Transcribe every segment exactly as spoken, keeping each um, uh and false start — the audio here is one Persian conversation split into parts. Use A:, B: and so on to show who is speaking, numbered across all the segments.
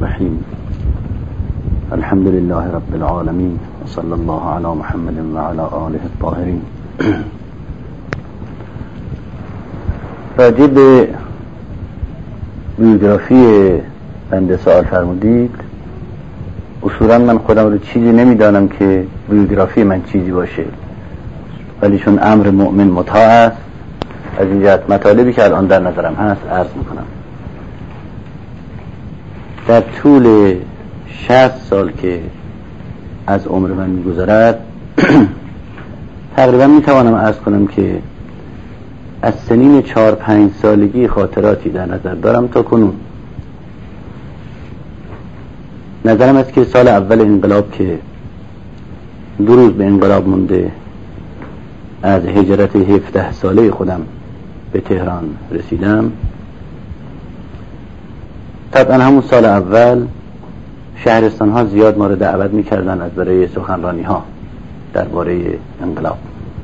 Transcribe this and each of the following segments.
A: الرحیم. الحمد لله رب العالمین و صلی الله علی محمد و علی آله الطاهرین. راجع به بیوگرافی بنده سوال فرمودید. اصولا من خودم رو چیزی نمیدانم که بیوگرافی من چیزی باشه، ولی چون امر مؤمن مطاع است، از این جهت مطالبی که الان در نظرم هست عرض میکنم. در طول شصت سال که از عمر من میگذرد تقریبا میتوانم عرض کنم که از سنین چهار پنج سالگی خاطراتی در نظر دارم تا کنون. نظرم است که سال اول انقلاب که دو روز به انقلاب مونده از هجرت هفده ساله خودم به تهران رسیدم، طبعا همون سال اول شهرستان ها زیاد ما رو دعوت میکردن از برای سخنرانی ها درباره انقلاب.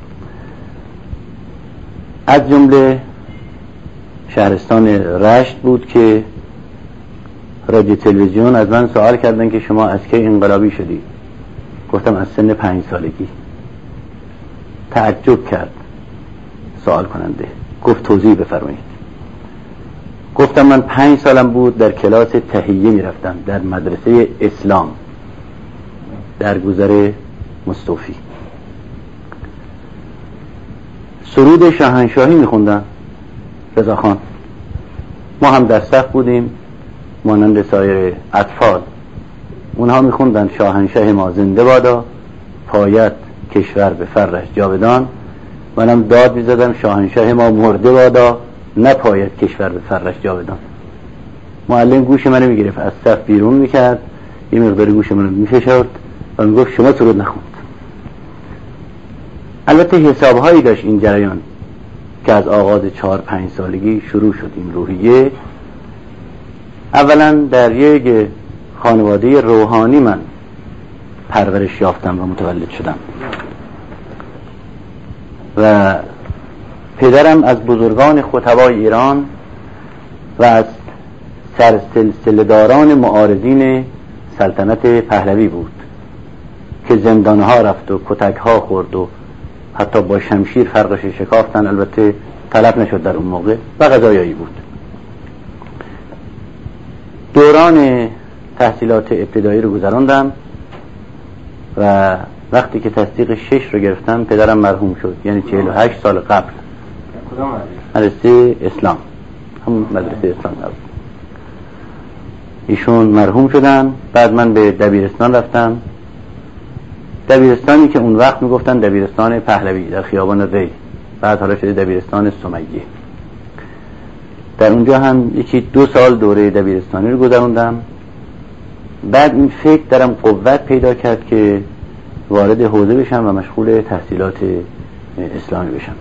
A: از جمله شهرستان رشت بود که رادیو تلویزیون از من سوال کردن که شما از کی انقلابی شدی؟ گفتم از سن پنج سالگی. تعجب کرد سوال کننده، گفت توضیح بفرمایید. گفتم من پنج سالم بود در کلاس تهیه میرفتم در مدرسه اسلام در گذر مستوفی. سرود شاهنشاهی میخوندن رضا خان. ما هم در صف بودیم مانند سایر اطفال. اونها میخوندن شاهنشاه ما زنده بادا، پایت کشور به فرش جاودان. منم داد میزدم شاهنشاه ما مرده بادا، نپاید کشور به فرش جاودان. معلم گوش منو میگرفت، از صف بیرون میکرد، یه مقدار گوش منو میفشرد و میگفت شما سرود نخوند. البته حسابهایی داشت این جریان که از آغاز چهار پنج سالگی شروع شد این روحیه. اولا در یک خانواده روحانی من پرورش یافتم و متولد شدم و پدرم از بزرگان خطبای ایران و از سرسلسله‌داران معارضین سلطنت پهلوی بود که زندانها رفت و کتکها خورد و حتی با شمشیر فرقش شکافتن. البته طلب نشد در اون موقع و قضایایی بود. دوران تحصیلات ابتدایی رو گذراندم و وقتی که تصدیق شش رو گرفتم پدرم مرحوم شد، یعنی چهل و هشت سال قبل. مدرسه اسلام، همون مدرسه اسلام بود. ایشون مرحوم شدن. بعد من به دبیرستان رفتم، دبیرستانی که اون وقت میگفتن دبیرستان پهلوی در خیابان ری، بعد حالا شده دبیرستان سمیه. در اونجا هم یکی دو سال دوره دبیرستانی رو گذروندم. بعد این فکر درم قوت پیدا کرد که وارد حوزه بشم و مشغول تحصیلات اسلامی بشم.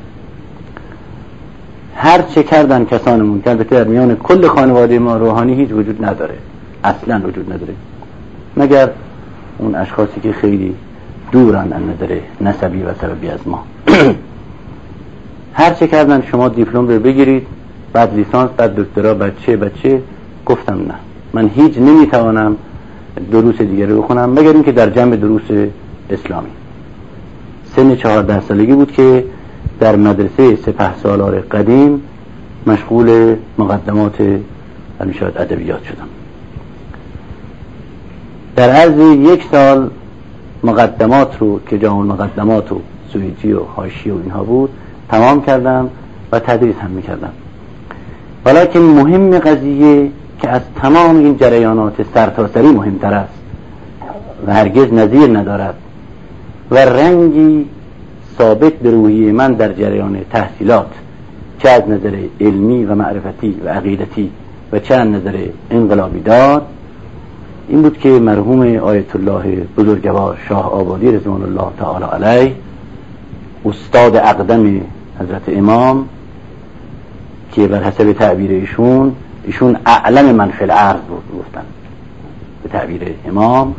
A: هر چه کردن کسانمون که البته در میان کل خانواده ما روحانی هیچ وجود نداره، اصلا وجود نداره، مگر اون اشخاصی که خیلی دورن از نظر نسبی و سببی از ما. هر چه کردن شما دیپلم رو بگیرید، بعد لیسانس، بعد دکترا، بعد چه بعد چه. گفتم نه، من هیچ نمیتوانم دروس دیگه رو بخونم مگر اینکه در جنب دروس اسلامی. سن چهارده سالگی بود که در مدرسه سپهسالار قدیم مشغول مقدمات شاید ادبیات شدم. در عرض یک سال مقدمات رو که جامع مقدمات و سویجی و حاشیه و اینها بود تمام کردم و تدریس هم میکردم. ولیکن مهم قضیه که از تمام این جریانات سرتاسری مهمتر است و هرگز نظیر ندارد و رنگی ثابت به روحیه من در جریان تحصیلات، چه از نظر علمی و معرفتی و عقیدتی و چه از نظر انقلابی داد، این بود که مرحوم آیت الله بزرگوار شاه آبادی رضوان الله تعالی علیه، استاد اقدم حضرت امام، که بر حسب تعبیر ایشون ایشون اعلم من فی الارض بود گفتن به تعبیر امام.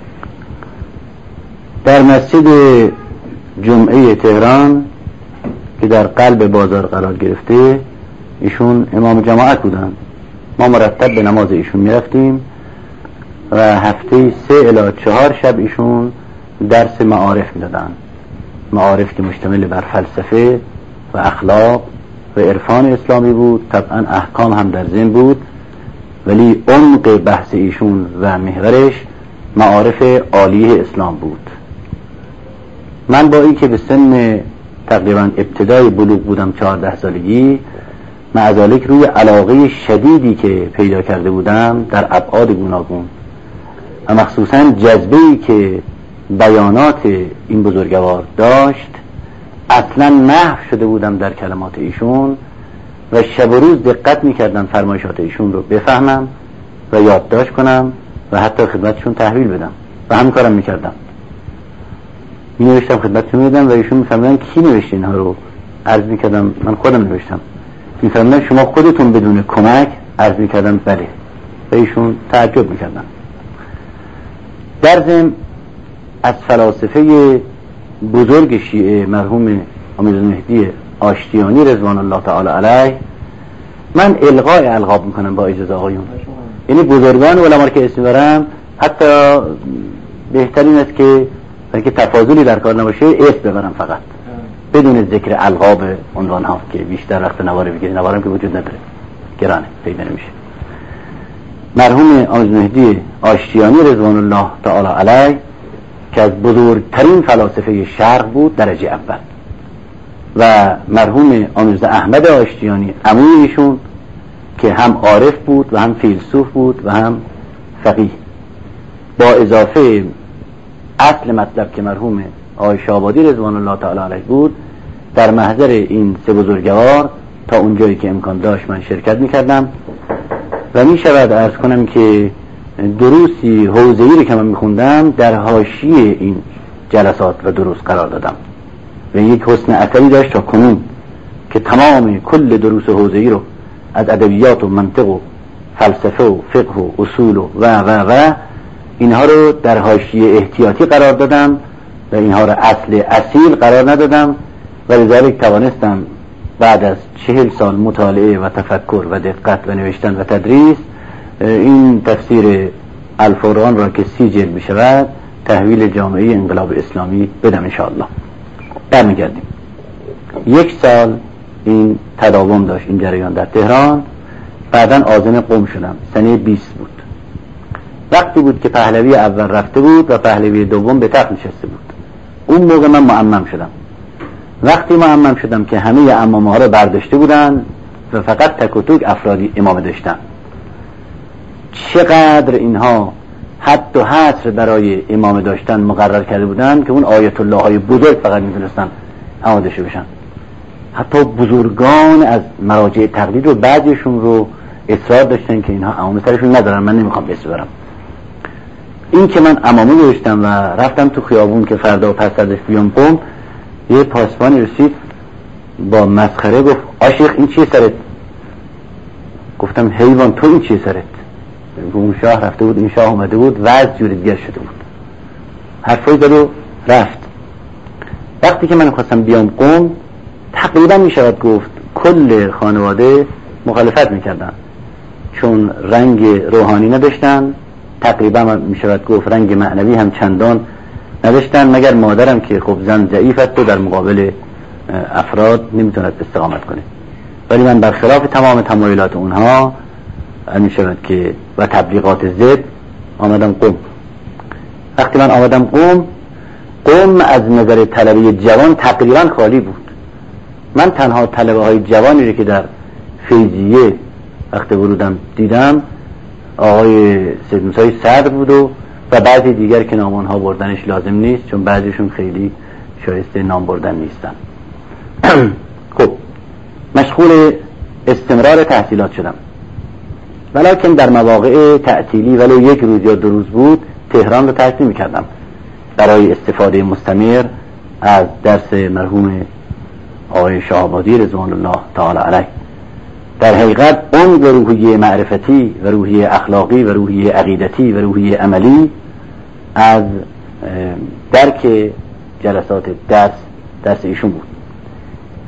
A: در مسجد جمعه تهران که در قلب بازار قرار گرفته، ایشون امام جماعت بودن. ما مرتب به نماز ایشون میرفتیم و هفته سه الی چهار شب ایشون درس معارف میدادن، معارف که مشتمل بر فلسفه و اخلاق و عرفان اسلامی بود. طبعا احکام هم در ذهن بود، ولی عمق بحث ایشون و محورش معارف عالی اسلام بود. من با این که به سن تقریبا ابتدای بلوغ بودم، چهارده سالگی، مع ذلک روی علاقه شدیدی که پیدا کرده بودم در ابعاد گوناگون و مخصوصا جذبه‌ای که بیانات این بزرگوار داشت، اصلا محو شده بودم در کلمات ایشون و شب و روز دقت میکردم فرمایشات ایشون رو بفهمم و یادداشت کنم و حتی خدمتشون تحویل بدم و همین کارم میکردم. می نوشتم خدمتشون میدم و ایشون میفهمیدن کی نوشته اینها رو. عرض میکردم من خودم نوشتم. میفهمیدن شما خودتون بدون کمک؟ عرض میکردم بله و ایشون تعجب میکردن. در ضمن از فلاسفه بزرگ شیعه مرحوم امیرالمهدی آشتیانی رضوان الله تعالی علیه من الغای القاب میکنم با اجازه آقایون. یعنی بزرگان علما که اسم برم، حتی بهترین است که که تفاضلی در کار نباشه اسم ببرم فقط بدون ذکر القاب عنوان ها که بیشتر وقت نواره بگیری، نوارم که وجود نداره، گرانه پیدا نمیشه. مرحوم امیرالمهدی آشتیانی رضوان الله تعالی علیه که از بزرگترین فلاسفه شرق بود درجه اول، و مرحوم آموزه احمد آشتیانی عموی ایشون که هم عارف بود و هم فیلسوف بود و هم فقیه، با اضافه اصل مطلب که مرحوم آقای شاهآبادی رضوان الله تعالی علیه بود، در محضر این سه بزرگوار تا اونجایی که امکان داشت من شرکت میکردم و می شود عرض کنم که دروسی حوزه‌ای رو که من میخوندم در حاشیه این جلسات و دروس قرار دادم و یک حسن اثری داشت تا کنون که تمام کل دروس حوزه‌ای رو از ادبیات و منطق و فلسفه و فقه و اصول و و و و اینها رو در حاشیه احتیاطی قرار دادم و اینها رو اصل اصیل قرار ندادم و لذلك توانستم بعد از چهل سال مطالعه و تفکر و دقت و نوشتن و تدریس این تفسیر الفرقان را که سی جلد بشود تحویل جامعه انقلاب اسلامی بدم انشاءالله. برمیگردیم. یک سال این تداوم داشت این جریان در تهران. بعداً آذن قم شدم، سنه بیست بود. وقتی بود که پهلوی اول رفته بود و پهلوی دوم به تخت نشسته بود. اون موقع من معمم شدم. وقتی معمم شدم که همه امامه ها رو برداشته بودن و فقط تک و توک افرادی امامه داشتن، چقدر اینها حد و حصر برای امامه داشتن مقرر کرده بودن که اون آیت الله های بزرگ فقط میدونستن آماده شو بشن. حتی بزرگان از مراجع تقلید رو بعضیشون رو اصرار داشتن که اینها امامه سرشون ندارن، من نمیخوام اسم برم. این که من امامه داشتم و رفتم تو خیابون که فردا و پس ازش بیام قم، یه پاسبانی رسید با مسخره گفت آشیخ این چیه سرت؟ گفتم حیوان تو این چیه سرت؟ اون شاه رفته بود، این شاه اومده بود، وضع جور دیگر شده بود، حرفای داد و رفت. وقتی که من خواستم بیام قم تقریبا می شود گفت کل خانواده مخالفت میکردن، چون رنگ روحانی نداشتن، تقریبا می شود گفت رنگ معنوی هم چندان نداشتن، مگر مادرم که خب زن ضعیفت و در مقابل افراد نمیتوند استقامت کنه. ولی من برخلاف تمام تمایلات اونها می شود که و تبلیغات ضد آمدم قم. وقتی من آمدم قم، قم از نظر طلبه جوان تقریبا خالی بود. من تنها طلبه های جوانی رو که در فیضیه وقت ورودم دیدم آقای سید موسی صدر بود و و بعضی دیگر که نام آنها بردنش لازم نیست چون بعضیشون خیلی شایسته نام بردن نیستن. خب مشغول استمرار تحصیلات شدم، ولیکن در مواقع تعطیلی ولو یک روز یا دو روز بود تهران رو ترک می‌کردم برای استفاده مستمر از درس مرحوم آقای شاهآبادی رضوان الله تعالی علیه. در حقیقت اون روحیه معرفتی و روحیه اخلاقی و روحیه عقیدتی و روحیه عملی از درک جلسات درس درس ایشون بود.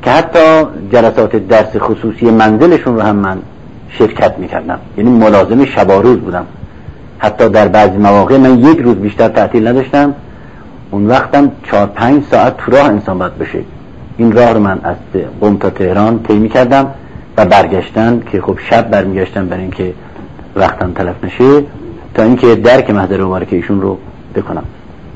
A: که حتی جلسات درس خصوصی منزلشون رو هم من شرکت میکردم، یعنی ملازم شباروز بودم. حتی در بعضی مواقع من یک روز بیشتر تعطیل نداشتم. اون وقتم چهار پنج ساعت تو راه انسان باید بشه. این راه رو من از قم تا تهران طی میکردم و برگشتن که خب شب برمیگشتم برای اینکه وقتم تلف نشه، تا اینکه درک محضر مبارک ایشون رو بکنم.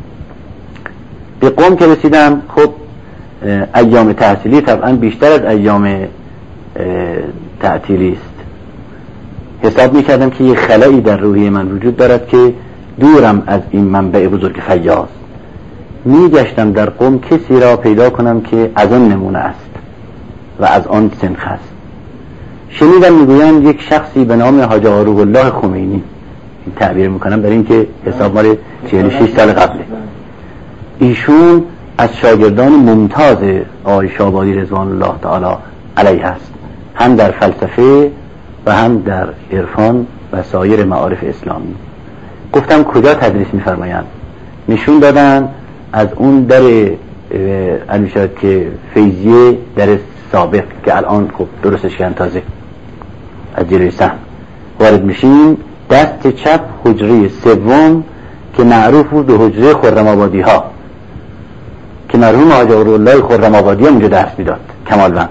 A: به قم که رسیدم، خب ایام تحصیلی طبعا بیشتر از ایام تعطیلی است. حساب میکردم که یه خلایی در روحی من وجود دارد که دورم از این منبع بزرگ فیاض. میگشتم در قم کسی را پیدا کنم که از آن نمونه است و از آن سنخ است. شنیدم میگویند یک شخصی به نام حاج آقا روح الله خمینی، این تعبیر میکنم برای اینکه حساب مال چهل و شش سال قبله، ایشون از شاگردان ممتاز آقای شابادی رضوان الله تعالی علیه است، هم در فلسفه و هم در عرفان و سایر معارف اسلامی. گفتم کجا تدریس میفرمایند؟ نشون دادن از اون در البته که فیضیه در سابق که الان خب درستش کردن، تازه از جلوی صحن وارد میشیم، دست چپ حجره سوم که معروف بود به حجره خرم آبادی ها که مرحوم حاج آقا الله خرم آبادی هم اونجا درس میداد، کمالوند.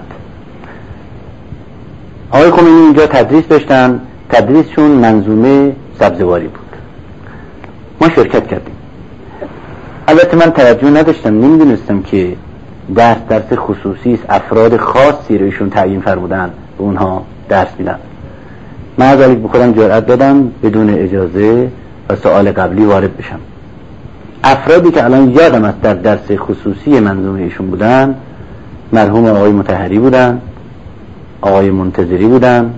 A: آقای خمینی اینجا تدریس داشتن. تدریسشون منظومه سبزواری بود. ما شرکت کردیم. البته من توجه نداشتم، نمیدونستم که درس درس خصوصی است، افراد خاصی رو ایشون تعیین فرمودن به اونها درس میدن. من از ذلك به خودم جرأت دادم بدون اجازه و سوال قبلی وارد بشم. افرادی که الان یادم است در درس خصوصی منظومه ایشون بودن، مرحوم آقای مطهری بودن، آقای منتظری بودن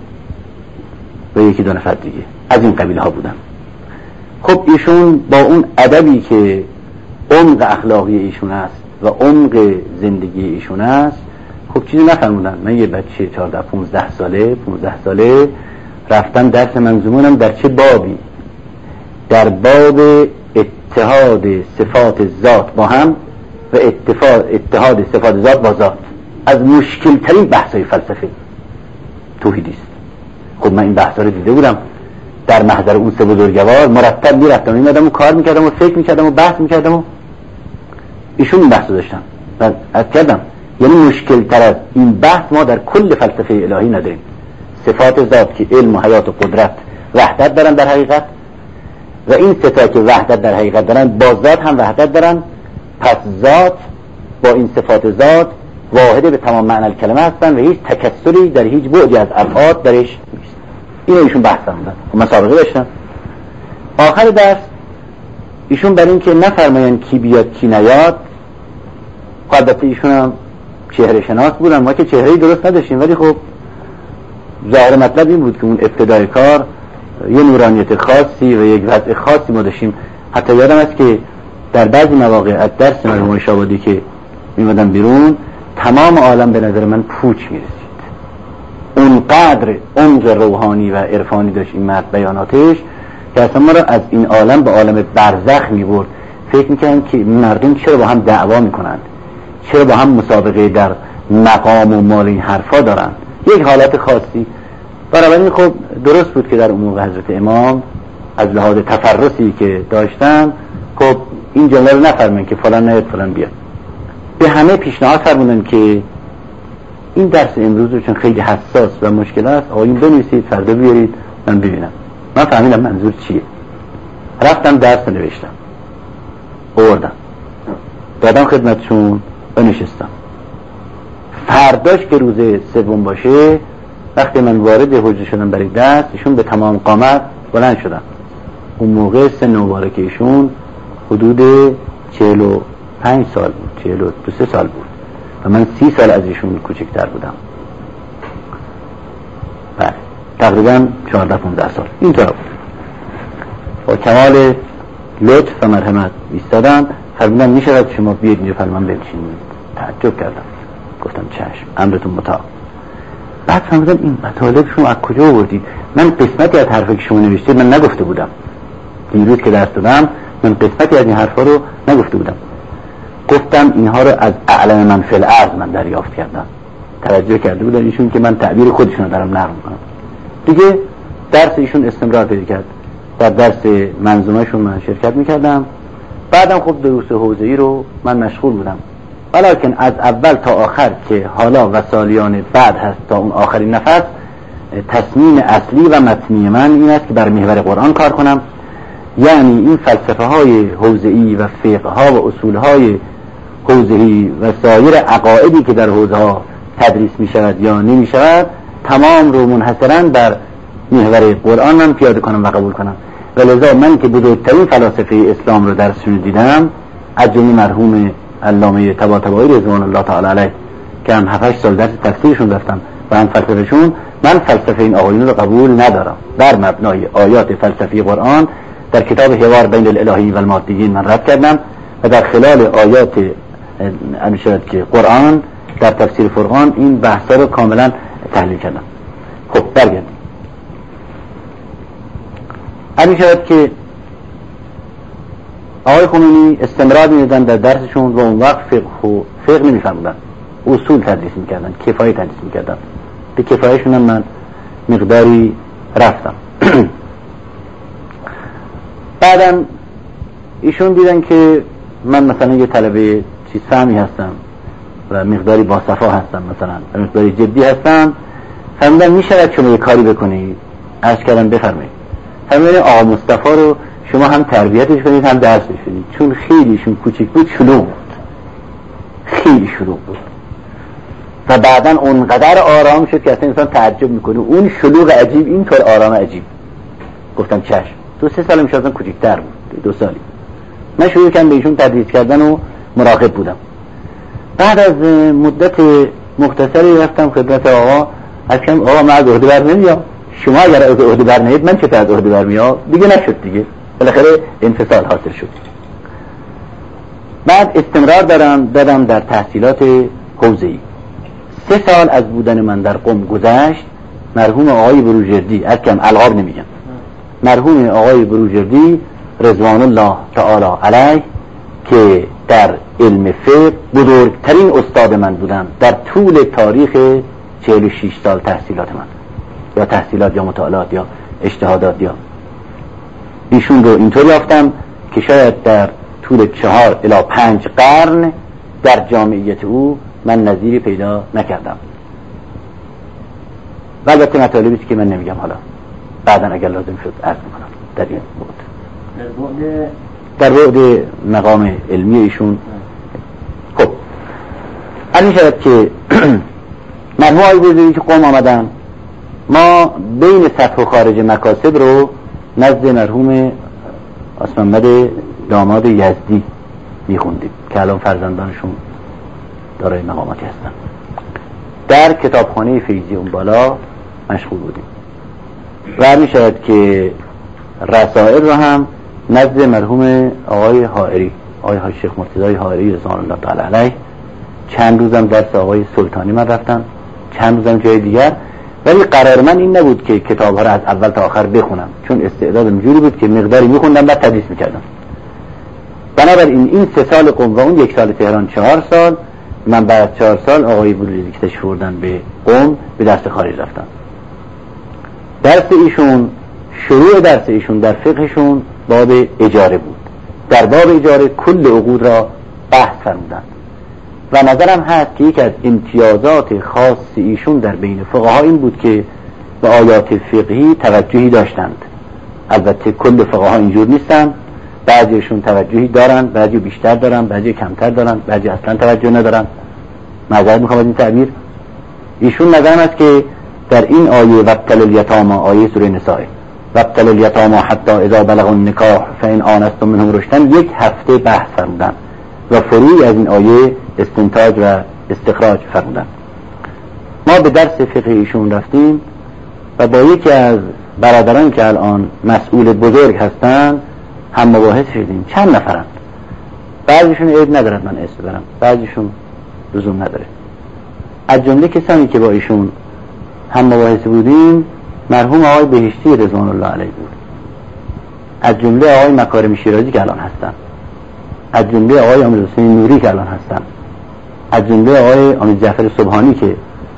A: و یکی دو نفر دیگه از این قبیله ها بودن. خب ایشون با اون ادبی که عمق اخلاقی ایشون است و عمق زندگی ایشون است، خب چیزی نفرمودن. من یه بچه چهارده پونزده ساله پونزده ساله رفتم درس منظومونم در چه بابی؟ در باب اتحاد صفات ذات با هم و اتفاق اتحاد صفات ذات با ذات، از مشکل ترین بحث‌های فلسفه توحیدی است. خب من این بحث‌ها رو دیده بودم در محضر اون سه بزرگوار، مرتب میرفتم میمدم و کار میکردم و فکر میکردم و بحث میکردم و ایشون این بحث داشتن و از کردم. یعنی مشکل تر از این بحث ما در کل فلسفه الهی نداریم. صفات ذات که علم و حیات و قدرت وحدت دارن در حقیقت، و این ستا که وحدت در حقیقت دارن با ذات هم وحدت دارن، پس ذات با این صفات ذات واحده به تمام معنی الکلمه هستن و هیچ تکثری در هیچ بعدی از ابعاد درش نیست. اینو ایشون بحث کردن و مسابقه داشتن. آخر درس ایشون برای اینکه نفرمایند کی بیاد کی نیاد، البته ایشون هم چهره شناس بودن، ما که چهره‌ای درست نداشتیم، ولی خب ظاهر مطلب این بود که اون ابتدای کار یه نورانیت خاصی و یک وضع خاصی ما داشتیم. حتی یادم است که در بعضی مواقع از درس مرحوم شابادی که میمدن بیرون، تمام عالم به نظر من پوچ میرسید. اونقدر عمق روحانی و عرفانی داشت این مرد بیاناتش که اصلا ما را از این عالم به عالم برزخ میبرد. فکر میکنن که مردم چرا با هم دعوا میکنند، چرا با هم مسابقه در مقام و مال این حرفا دارن، یک حالت خاصی. بنابراین خب درست بود که در اون موقع حضرت امام از لحاظ تفرسی که داشتن، خب این جمله رو نفرمایند که فلان نیاد فلان بیاد. به همه پیشنهاد فرمودن که این درس امروز رو چون خیلی حساس و مشکل است، آقایون بنویسید فردا بیارید من ببینم. من فهمیدم منظور چیه. رفتم درس نوشتم، آوردم، دادم خدمتشون و نشستم. فرداش که روز سوم باشه، وقتی من وارد حجره شدم برای درس، ایشون به تمام قامت بلند شدن. اون موقع سن مبارک ایشون حدود چهل و پنج سال بود، چهل و دو سه سال بود و من سی سال از ایشون کوچکتر بودم. بله تقریبا چهارده پانزده سال اینطور بود. با کمال لطف و مرحمت ایستادم، فرمودن میشه شما بیاید اینجا فرمان بنشینید. تعجب کردم، گفتم چشم، امرتون مطاع. بعد فرمودن این مطالب شما از کجا آوردید؟ من قسمتی از حرفی که شما نوشتید من نگفته بودم. دیروز که درس دادم من قسمتی از این حرفا رو نگفته بودم. گفتم اینها رو از اعلم من فی الارض من دریافت کردم. توجه کرده بودن ایشون که من تعبیر خودشون رو دارم نقل میکنم. دیگه درس ایشون استمرار پیدا کرد، در درس منظومه‌شون من شرکت میکردم. بعدم خب دروس حوزه‌ای رو من مشغول بودم، ولیکن از اول تا آخر که حالا و سالیان بعد هست تا اون آخرین نفس، تصمیم اصلی و متنی من این است که بر محور قرآن کار کنم. یعنی این فلسفه های حوزه‌ای و فقه ها و اصول های حوزه‌ای و سایر عقائدی که در حوزه ها تدریس می شود یا نمی شود، تمام رو منحصراً بر محور قرآن من پیاده کنم و قبول کنم. و لذا من که بزرگترین فلاسفه اسلام رو درسشون دیدم، از جمله مرحوم علامه طباطبایی رضوان الله تعالی علیه که هم هفت هشت سال درس تفسیرشون رفتم و هم فلسفهشون، من فلسفه این آقایون رو قبول ندارم. بر مبنای آیات فلسفی قرآن در کتاب حوار بین الالهی و المادیین من رد کردم و در خلال آیات انشاءت که قرآن در تفسیر فرقان این بحثا رو کاملا تحلیل کردم. خب برگردیم. انشاءت که آقای خمینی استمرار میدادن در درسشون و اون وقت فقه و فقه نمیفهمدن، اصول تدریس میکردن، کفایه تدریس میکردن. به کفایهشون هم من مقداری رفتم. بعدم ایشون دیدن که من مثلا یه طلبه چیز فهمی هستم و مقداری با صفا هستم، مثلا و مقداری جدی هستم، فرمودن میشود شما یه کاری بکنید؟ عرض کردم بفرمایید. فرمودن آقا مصطفی رو شما هم تربیتش کنید هم درسش بدید، چون خیلیشون کوچیک بود، شلوغ بود، خیلی شلوغ بود و بعدن اونقدر آرام شد که اصلا انسان تعجب میکنه اون شلوغ عجیب اینطور آرام عجیب. گفتم چشم. دو سه سال میشه اصلا کوچیک‌تر بود، دو سالی. من شروع کردم به ایشون تدریس کردن و مراقب بودم. بعد از مدت مختصری رفتم خدمت آقا، گفتم آقا من از عهده بر نمیام، شما اگر از عهده بر نمیید من چطور از عهده برمیام؟ دیگه نشد دیگه، بالاخره انفصال حاصل شد. بعد استمرار دارم دادم در تحصیلات حوزه‌ای. سه سال از بودن من در قم گذشت. مرحوم آقای بروجردی، اکم القاب نمیگم، مرحوم آقای بروجردی رضوان الله تعالی علیه که در علم فقه بزرگترین استاد من بودن در طول تاریخ چهل و شش سال تحصیلات من، یا تحصیلات یا مطالعات یا اجتهادات، یا ایشون رو اینطور یافتم که شاید در طول چهار الی پنج قرن در جامعیت او من نظیری پیدا نکردم. و البته مطالبی که من نمیگم، حالا بعدا اگر لازم شد عرض میکنم در این بعد در بعد مقام علمی ایشون. خب این شد که مرحوم آقای بزرگی که قم آمدن، ما بین سطح و خارج مکاسب رو نزد مرحوم آسمانمد داماد یزدی میخوندیم که الان فرزندانشون دارای مقاماتی هستن. در کتابخانه فیضی اون بالا مشغول بودیم و می شود که رسائل رو هم نزد مرحوم آقای حائری، آقای شیخ مرتضی حائری رضوان الله تعالی علیه، چند روزم درس آقای سلطانی من رفتم، چند روزم جای دیگر. ولی قرار من این نبود که کتاب ها رو از اول تا آخر بخونم، چون استعدادم جوری بود که مقداری میخوندم بعد تدریس میکردم. بنابراین این سه سال قم و اون یک سال تهران، چهار سال من بعد چهار سال آقای بروجردی که تشریف بردن به قم به درس خارج رفتم. درس ایشون، شروع درس ایشون در فقهشون باب اجاره بود. در باب اجاره کل عقود را بحث فرمودند و نظرم هست که یک از امتیازات خاص ایشون در بین فقها این بود که به آیات فقهی توجهی داشتند. البته کل فقها اینجور نیستن، بعضیشون توجهی دارن، بعضی بیشتر دارن، بعضی کمتر دارن، بعضی اصلا توجه ندارن. معذرت میخوام از این تعبیر. ایشون نظرم است که در این آیه وابتلوا الیتامی، آیه سوره نساء، وابتلوا الیتامی حتی اذا بلغوا النکاح فان آنستم منهم رشدا، یک هفته بحث فرمودن و فروعی از این آیه استنتاج و استخراج فرمودن. ما به درس فقه ایشون رفتیم و با یکی از برادران که الان مسئول بزرگ هستن هم مباحث شدیم. چند نفرند، بعضیشون عیب ندارد من اسم ببرم، بعضیشون لزوم نداره. از جمله کسانی که با ایشون هم مباحث بودیم مرحوم آقای بهشتی رضوان الله علیه بود، از جمله آقای مکارم شیرازی که الان هستن، از جمله آقای امیرحسین نوری که الان هستن، از جمله آقای امید جعفر سبحانی که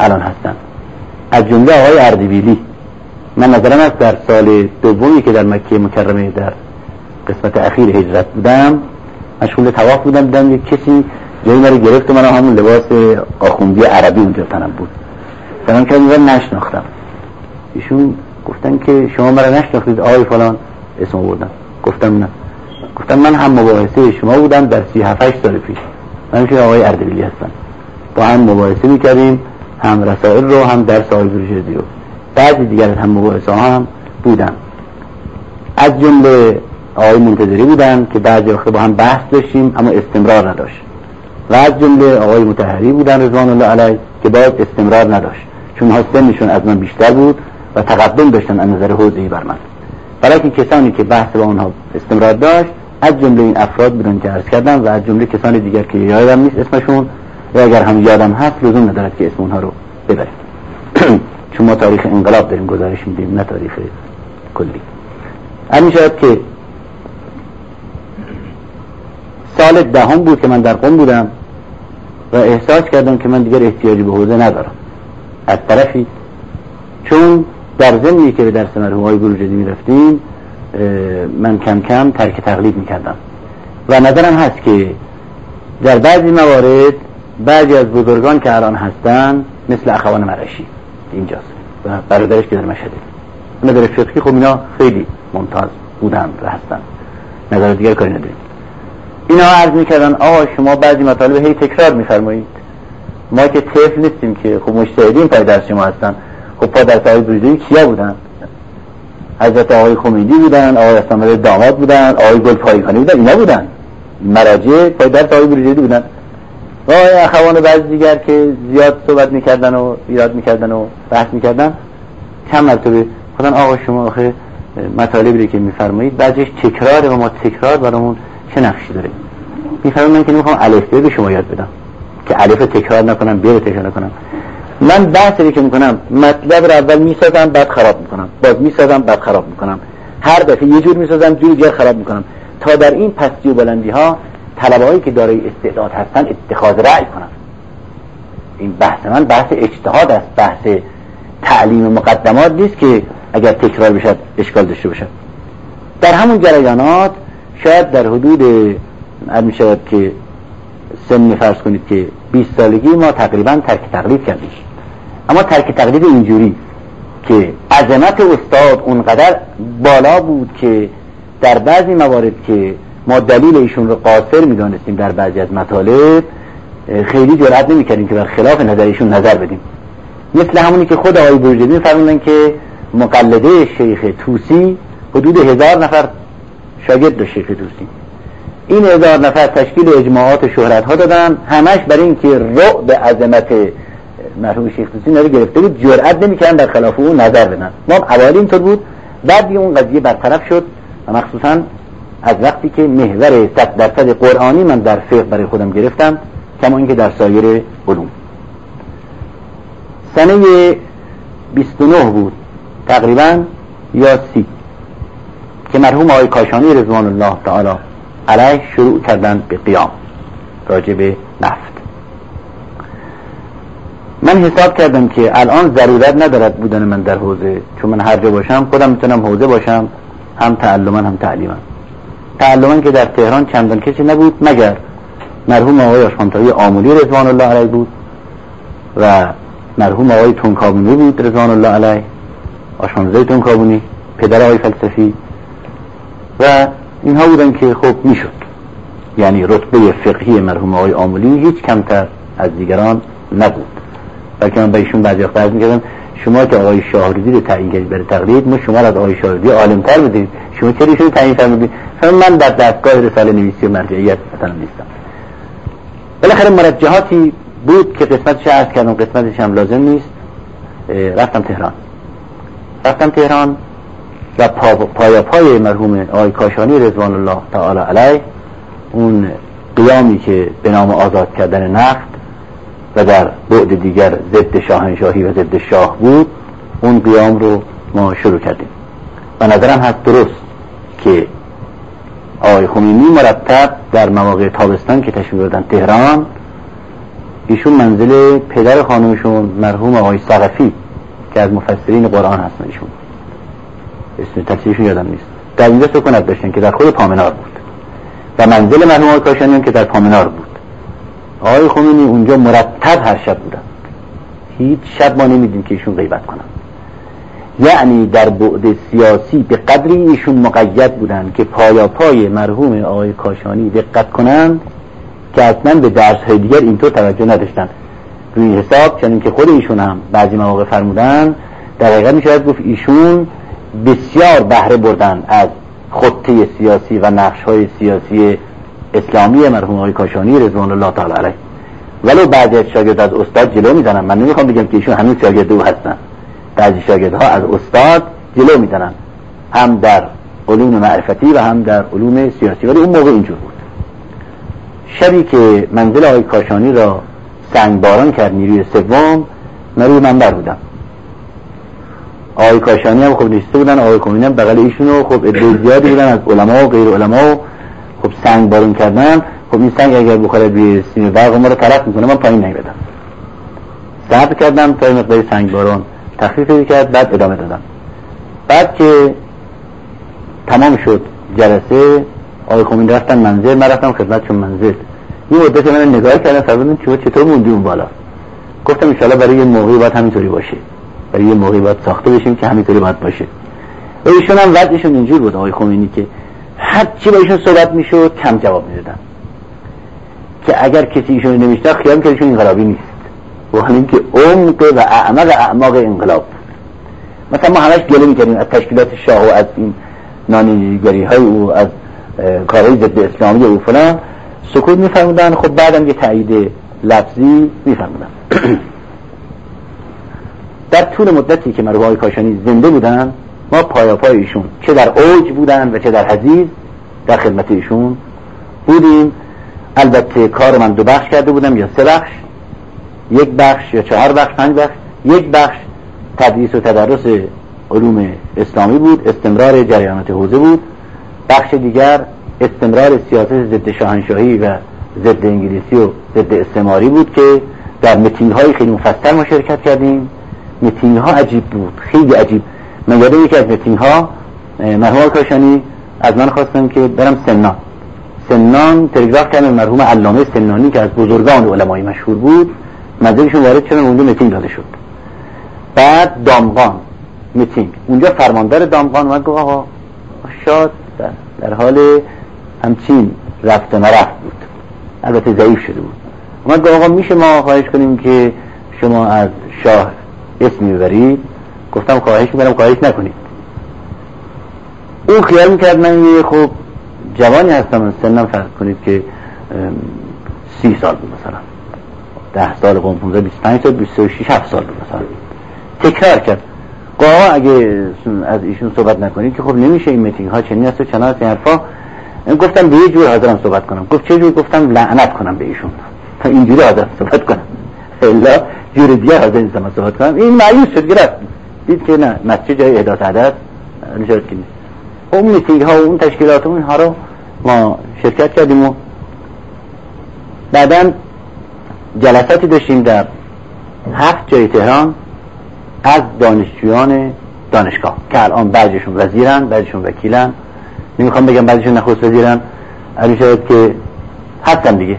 A: الان هستن، از جمله آقای اردبیلی. من نظرم است در سال دومی که در مکه مکرمه در قسمت اخیر هجرت بودم، مشغول طواف بودم، دیدم یک کسی جایی من رو گرفت و من همون لباس آخوندی عربی اونجا تنم بود. سلام کردم و نشناختم. ایشون گفتن که شما مرا نشناختید آقای فلان، اسم آوردن. گفتم نه. گفتم من هم مباحثه شما بودم در سی هفت هشت سال پیش. من که آقای اردبیلی هستم. با هم مباحثه می‌کردیم، هم رسائل رو هم درس آقای بروجردی رو. بعضی دیگر هم مباحثه هم بودن. از جمله آقای منتظری بودن که بعضی وقت با هم بحث داشتیم اما استمرار نداشت. و از جمله آقای مطهری بودن رضوان الله علیه که باز استمرار نداشت، چون سنشون از من بیشتر بود و تقدم داشتن از نظر حوزه‌ای بر من. ولی کسانی که بحث با اونها استمرار داشت از جمله این افراد بودن که عرض کردم و از جمله کسانی دیگر که یادم نیست اسمشون، و اگر هم یادم هست لزوم ندارد که اسم اونها رو ببریم چون ما تاریخ انقلاب داریم گزارش میدیم نه تاریخ کلی. همین شد که سال دهم بود که من در قم بودم و احساس کردم که من دیگر احتیاجی به حوزه ندارم. از طرفی چون در ضمنی که به درس مرحوم آقای بروجردی میرفتیم من کم کم ترک تقلید میکردم و نظرم هست که در بعضی موارد بعضی از بزرگان که الان هستن مثل اخوان مرعشی اینجاست و برادرش که در مشهده، نظر فقهی خب اینا خیلی ممتاز بودن و هستن، نظر دیگر کاری نداریم. اینا عرض میکردن آقا شما بعضی مطالب هی تکرار میفرمایید، ما که طفل نیستیم که خب مجتهدین پای درس شما هستن. خب پای درس آقای بروجردی کیا بودن؟ حضرت آقای خمینی بودن، آقای اسماعیل داماد بودن، آقای گلپایگانی بودن، اینا بودن مراجع پای درس آقای بروجردی بودن. و آقای اخوان بعضی دیگر که زیاد صحبت میکردن و ایراد میکردن و بحث میکردن چند مرتبه خودن آقا شما آخه مطالبی که میفرمایید بعضیش تکراره و ما تکرار برامون چه نقشی داره؟ میفرمایید من که نمیخوام الف ب به شما یاد بدم که الف تکرار نکنم، ب تکرار نکنم. من بحثی که میکنم مطلب رو اول میسازم بعد خراب میکنم، باز میسازم بعد خراب میکنم، هر دفعه یه جور میسازم جور دیگر خراب میکنم تا در این پستی و بلندی ها طلبه‌هایی که دارای استعداد هستن اتخاذ رأی کنن. این بحث من بحث اجتهاد است، بحث تعلیم مقدمات نیست که اگر تکرار بشد اشکال داشته باشد. در همون جریانات شاید در حدود می شود که سن فرض کنید که بیست سالگی ما تقریبا ترک تقلید کردیم، اما ترک تقلید اینجوری که عظمت استاد اونقدر بالا بود که در بعضی موارد که ما دلیل ایشون رو قاصر می‌دانستیم در بعضی از مطالب خیلی جرئت نمی‌کردیم که بر خلاف نظر ایشون نظر بدیم. مثل همونی که خود آقای بروجردی فرمودن که مقلده شیخ طوسی حدود هزار نفر شاگرد داشت شیخ طوسی. این هزار نفر تشکیل اجماعات و شهرت ها دادن، همش برای اینکه رعب عظمت مرحوم شیخ طوسی نره گرفته بود، جرئت نمی‌کردن در خلاف او نظر بدن. ما اوایل اینطور بود، بعد اون قضیه برطرف شد و مخصوصاً از وقتی که محور صد درصد قرآنی من در فقه برای خودم گرفتم کما اینکه در سایر علوم. سنه بیست و نه بود تقریبا یا سی که مرحوم آقای کاشانی رضوان الله تعالی علیه شروع کردن به قیام راجع به نفت. من حساب کردم که الان ضرورت ندارد بودن من در حوزه، چون من هر جا باشم خودم میتونم حوزه باشم، هم تعلما هم تعلیما. تعلما که در تهران چندان کسی نبود مگر مرحوم آقای آشخانطایی آمولی رضوان الله علیه بود و مرحوم آقای تونکابونی بود رضوان الله علیه، آشخانزاده تونکابونی پدر آقای فلسفی، و اینها بودن که خب میشد، یعنی رتبه فقهی مرحوم آقای آمولی هیچ کمتر از دیگران نبود. بلکه من به ایشون بعضی وقت عرض می‌کردم شما که آقای شاهرودی رو تعیین کردید برای تقلید، ما شما را از آقای شاهرودی عالم‌تر بدید، شما چرا ایشون تعیین فرمودید؟ من در دستگاه رساله نویسی و مرجعیت مثلا نیستم. بالاخره مرجحاتی بود که قسمتش عرض کردم، قسمتش هم لازم نیست. رفتم تهران رفتم تهران و پا پایا پای مرحوم آقای کاشانی رضوان الله تعالی علیه اون قیامی که به نام آزاد کردن نفت و در بعد دیگر ضد شاهنشاهی و ضد شاه بود، اون قیام رو ما شروع کردیم و نظرم هست درست که آقای خمینی مرتب در مواقع تابستان که تشریف بردن تهران ایشون منزل پدر خانمشون مرحوم آقای ثقفی که از مفسرین قرآن هستن، ایشون اسم تفسیرشون یادم نیست، در اینجا سکونت داشتن که در خود پامنار بود و منزل مرحوم آقای کاشانی هم که در پامنار بود. آقای خمینی اونجا مرتب هر شب بودن، هیچ شب ما نمیدیم که ایشون غیبت کنن. یعنی در بعد سیاسی به قدری ایشون مقید بودن که پایا پای مرحوم آقای کاشانی دقت کنن که اصلا به درس‌های دیگر اینطور توجه نداشتن. روی حساب چنین که خود ایشون هم بعضی مواقع فرمودن، در حقیقت میشود گفت ایشون بسیار بهره بردن از خطه سیاسی و نقش‌های سیاسی اسلامی مرحوم آقای کاشانی رضوان الله تعالی علیه. ولو بعضی از شاگرد از استاد جلو میزنن، من نمیخوام بگم که ایشون هنوز شاگرد او هستن، بعضی شاگردها از استاد جلو میزنن، هم در علوم معرفتی و هم در علوم سیاسی، ولی اون موقع اینجور بود. شبی که منزل آقای کاشانی را سنگباران کرد نیروی سوم، من روی منبر بودم، آقای کاشانی هم خب نشسته بودن، آقای خمینی هم بغل ایشونو، خب عده زیادی بودن از علما و غیر علما، خب سنگباران کردن. خب این سنگ اگر بخوره به سیم برق ما رو تلف میکنه، من پایین نمیدم، صبر کردم تا این مقدار سنگباران تخفیف کرد، بعد ادامه دادم. بعد که تمام شد جلسه، آقای خمینی رفتن منزل، من رفتم خدمتشون منزل. یه مدت من نگاه کردم، فرمودن چطور چطور موندی اون بالا؟ گفتم ان شاءالله برای یه موقعی باید همینطوری باشه، برای یه موقعی باید ساخته بشیم که همینطوری باید باشه. و ایشون هم وضعشون اینجور بود آقای خمینی که هر چی با ایشون صحبت میشد کم جواب میدادن، که اگر کسی ایشون نمیشناخت خیال می‌کرد ایشون انقلابی نیست، ولی اینکه عمق و اعمق اعماق انقلاب. مثلا ما همش گله می‌کردیم از تشکیلات شاه و از این نانیگری‌های او، از کارهای ضد اسلامی او فلان، سکوت می‌فرمودن. خب بعدم یه تایید لفظی می‌فرمودن. در طول مدتی که مرحوم آقای کاشانی زنده بودن، ما پایا پای ایشون چه در اوج بودن و چه در حضیض در خدمت ایشون بودیم. البته کار من دو بخش کرده بودم یا سه بخش، یک بخش یا چهار بخش، پنج بخش. یک بخش تدریس و تدرس علوم اسلامی بود، استمرار جریانات حوزه بود. بخش دیگر استمرار سیاست ضد شاهنشاهی و ضد انگلیسی و ضد استعماری بود که در میتینگ های خیلی مفصل ما شرکت کردیم. میتینگ ها عجیب بود، خیلی عجیب. من یادم یکی از میتینگ ها مرحوم کاشانی از من خواستن که برم سنان. سنان تلگراف کردن مرحوم علامه سنانی که از بزرگان علمای مشهور بود، منزلشون وارد شدن، اونجا میتینگ داده شد. بعد دامغان میتینگ، اونجا فرماندار دامغان اومد گفت آقا شاد در, در حال همچین رفت نرفت بود، البته ضعیف شده بود. اومد گفت آقا میشه ما خواهش کنیم که شما از شاه اسمی ببرید؟ گفتم خواهش میکنم خواهش نکنید. اون خیال میکرد من یه خوب جوانی هستم، من سنم فرض کنید که سی سال بود، مثلا ده سال قوم، پونزده بیست پنج سال، بیست و شش هفت سال بود مثلا. تکرار کرد آقا اگه از ایشون صحبت نکنید که خب نمیشه، این میتینگ ها چنین است و چنان است، این حرفا. گفتم به یه جور حاضرم صحبت کنم. گفت چه جور؟ گفتم لعنت کنم به ایشون، تا اینجوری حاضرم صحبت کنم، الا جور دیگه حاضر نیستم صحبت کنم. این مایوس شد، گرفت دید که نه، مسجد جای احداث حدث نشد که نیست. اون میتینگ ها و اون تشکیلات و اینها رو ما شرکت کردیم و بعداً جلساتی داشتیم در هفت جای تهران از دانشجویان دانشگاه که الان بعضیشون وزیرن، بعضیشون وکیلن، نمیخوام بگم بعضیشون نخست وزیرن، علی شاید که هستن دیگه،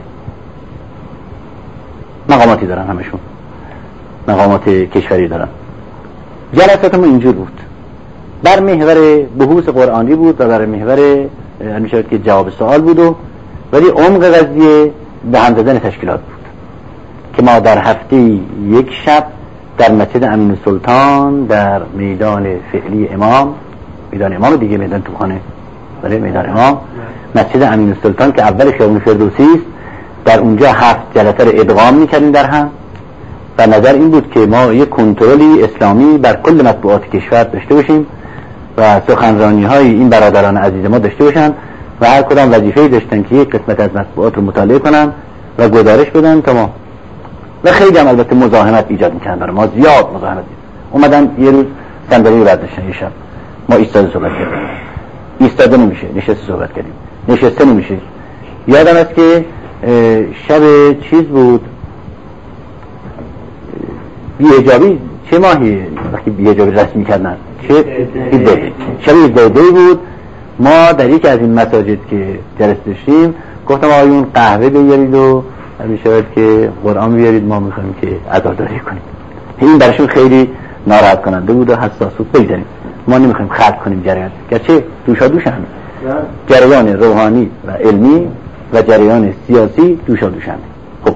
A: مقاماتی دارن، همشون مقامات کشوری دارن. جلسات ما اینجور بود، بر محور بحوث قرآنی بود و بر محور علی شاید که جواب سوال بود و ولی عمق قضیه به هم زدن تشکیلات بود که ما در هفته یک شب در مسجد امین سلطان در میدان فعلی امام، میدان امام دیگه، میدان توخانه، ولی میدان امام، مسجد امین سلطان که اول خیابون فردوسی است، در اونجا هفت جلسه رو ادغام می‌کردیم در هم و نظر این بود که ما یک کنترلی اسلامی بر کل مطبوعات کشور داشته باشیم و سخنرانی‌های این برادران عزیز ما داشته باشن و هر کدام وظیفه‌ای داشتن که یک قسمت از مطبوعات رو مطالعه کنن و گزارش بدن تا ما. و خیلی هم البته مزاحمت ایجاد می‌کردن، ما زیاد مزاحمت اومدن. یه روز صندلی رو برداشتن، یه شب ما ایستاده صحبت کردیم، ایستاده نمیشه، نشسته صحبت کردیم، نشسته نمیشه. یادم است که شب چیز بود، بی‌حجابی چه ماهی وقتی بی‌حجابی رسمی کردن چه ایده شب ایده بود. ما در یک از این مساجد که جلسه داشتیم گفتم آیون قهوه بیارید و میشود که قرآن بیارید ما میخوایم که عزاداری کنیم. این براشون خیلی ناراحت کننده بود و حساس بود. بگذاریم ما نمیخوایم خلق کنیم جریان، گرچه دوشا دوش هم جریان روحانی و علمی و جریان سیاسی دوشا دوش هم. خب